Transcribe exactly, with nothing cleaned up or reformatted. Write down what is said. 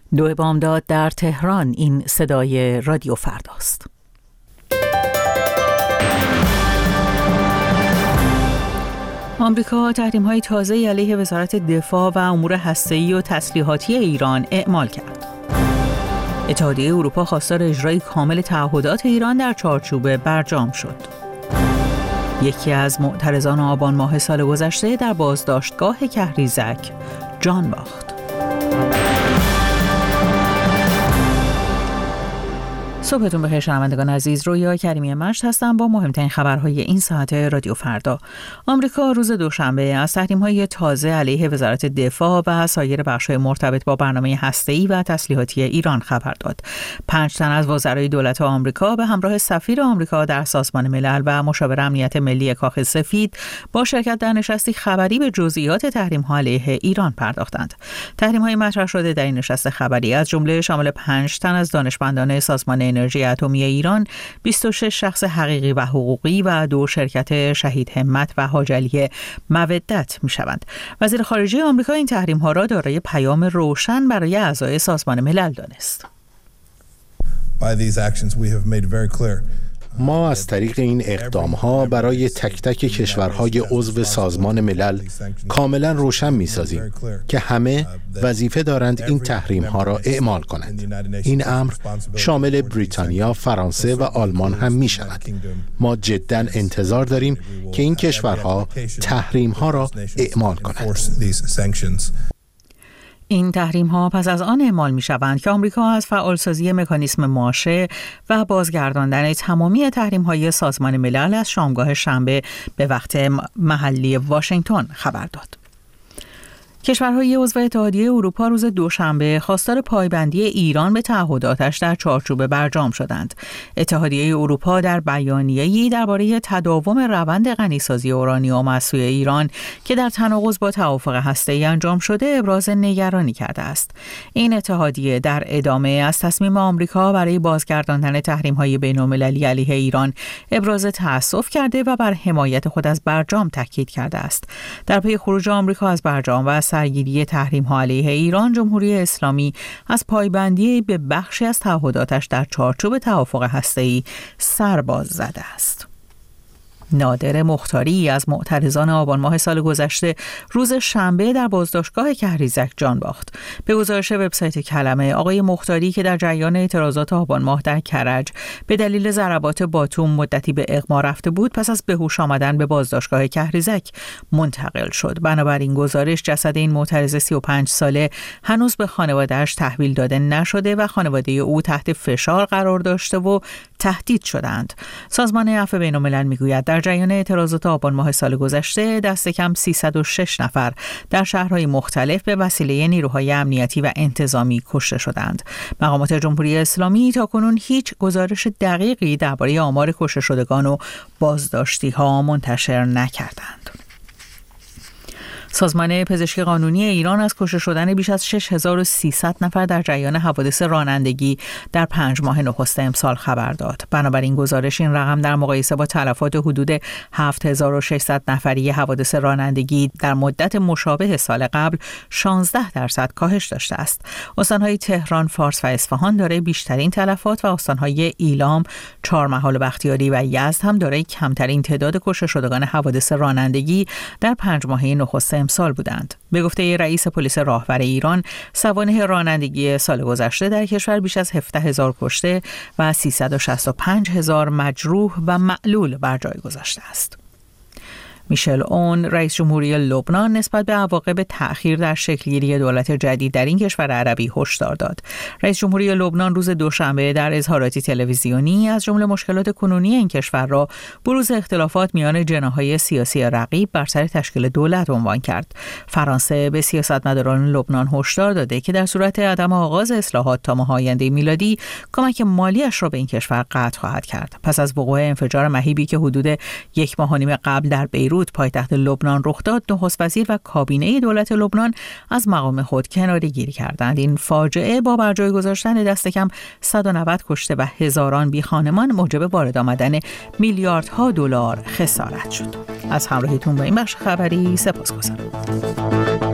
دو بامداد در تهران. این صدای رادیو فرداست. آمریکا تحریم‌های تازه‌ای علیه وزارت دفاع و امور هسته‌ای و تسلیحاتی ایران اعمال کرد. اتحادیه اروپا خواستار اجرای کامل تعهدات ایران در چارچوب برجام شد. یکی از معترضان آبان ماه سال گذشته در بازداشتگاه کهریزک جان باخت. صبحتون بخیر شنوندگان عزیز، رویا کریمی مشت هستم با مهمترین خبرهای این ساعت رادیو فردا. آمریکا روز دوشنبه از تحریم‌های تازه علیه وزارت دفاع و سایر بخش‌های مرتبط با برنامه هسته‌ای و تسلیحاتی ایران خبر داد. پنج تن از وزرای دولت آمریکا به همراه سفیر آمریکا در سازمان ملل و مشاور امنیت ملی کاخ سفید با شرکت در نشستی خبری به جزئیات تحریم‌ها علیه ایران پرداختند. تحریم‌های مطرح شده در این نشست خبری از جمله شامل پنج تن از دانشمندان سازمان انرژی اتمی ایران، بیست و شش شخص حقیقی و حقوقی و دو شرکت شهید همت و حاج علی مودت می‌شوند. وزیر خارجه آمریکا این تحریم‌ها را دارای پیام روشن برای اعضای سازمان ملل دانست. By these actions we have made very clear. ما از طریق این اقدام‌ها برای تک تک کشورهای عضو سازمان ملل کاملا روشن می‌سازیم که همه وظیفه دارند این تحریم‌ها را اعمال کنند. این امر شامل بریتانیا، فرانسه و آلمان هم می‌شود. ما جداً انتظار داریم که این کشورها تحریم‌ها را اعمال کنند. این تحریم‌ها پس از آن اعمال می‌شوند که آمریکا از فعالسازی مکانیسم ماشه و بازگرداندن تمامی تحریم‌های سازمان ملل از شامگاه شنبه به وقت محلی واشنگتن خبر داد. کشورهای عضو اتحادیه اروپا روز دوشنبه خواستار پایبندی ایران به تعهداتش در چارچوب برجام شدند. اتحادیه اروپا در بیانیه‌ای درباره تداوم روند غنیسازی اورانیوم از سوی ایران که در تناقض با توافق هسته‌ای انجام شده ابراز نگرانی کرده است. این اتحادیه در ادامه از تصمیم آمریکا برای بازگرداندن تحریم‌های بین‌المللی علیه ایران ابراز تأسف کرده و بر حمایت خود از برجام تاکید کرده است. در پی خروج آمریکا از برجام و سرگیری تحریم‌ها علیه ایران، جمهوری اسلامی از پایبندی به بخشی از تعهداتش در چارچوب توافق هسته‌ای سرباز زده است. نادر مختاری از معترضان آبان ماه سال گذشته روز شنبه در بازداشتگاه کهریزک جان باخت. به گزارش وبسایت کلمه، آقای مختاری که در جریان اعتراضات آبان ماه در کرج به دلیل ضربات باتوم مدتی به اغما رفته بود، پس از بهوش آمدن به بازداشتگاه کهریزک منتقل شد. بنابراین گزارش جسد این معترض سی و پنج ساله هنوز به خانواده‌اش تحویل داده نشده و خانواده او تحت فشار قرار داشته و تهدید شدند. سازمان عفو بین‌الملل میگوید در جریان اعتراضات آبان ماه سال گذشته دست کم سیصد و شش نفر در شهرهای مختلف به وسیله نیروهای امنیتی و انتظامی کشته شدند. مقامات جمهوری اسلامی تاکنون هیچ گزارش دقیقی درباره آمار کشته شدگان و بازداشتی‌ها منتشر نکردند. سازمان پزشکی قانونی ایران از کشته شدن بیش از شش هزار و سیصد نفر در جریان حوادث رانندگی در پنج ماه نخست امسال خبر داد. بنابراین گزارش این رقم در مقایسه با تلفات حدود هفت هزار و ششصد نفری حوادث رانندگی در مدت مشابه سال قبل شانزده درصد کاهش داشته است. استانهای تهران، فارس و اصفهان دارای بیشترین تلفات و استانهای ایلام، چهارمحال و بختیاری و یزد هم دارای کمترین تعداد کشته شدگان حوادث رانندگی در پنج ماهه نخست امسال بودند. به گفته رئیس پلیس راهور ایران، سوانح رانندگی سال گذشته در کشور بیش از هفده هزار کشته و سیصد و شصت و پنج هزار مجروح و معلول بر جای گذاشته است. میشل اون، رئیس جمهوری لبنان، نسبت به عواقب تأخیر در شکلگیری دولت جدید در این کشور عربی هشدار داد. رئیس جمهوری لبنان روز دوشنبه در اظهاراتی تلویزیونی از جمله مشکلات کنونی این کشور را بروز اختلافات میان جناح‌های سیاسی رقیب بر سر تشکیل دولت عنوان کرد. فرانسه به سیاستمداران لبنان هشدار داده که در صورت عدم آغاز اصلاحات تا ماه آینده میلادی کمک مالیش را به این کشور قطع خواهد کرد. پس از وقوع انفجار مهیبی که حدود یک ماه و نیم قبل در بیروت پایتخت لبنان رخ داد، نخست وزیر و کابینه دولت لبنان از مقام خود کناره‌گیری کردند. این فاجعه با برجای گذاشتن دست کم صد و نود کشته و هزاران بی خانمان موجب وارد آمدن میلیاردها دلار خسارت شد. از همراهیتون با این بخش خبری سپاسگزارم.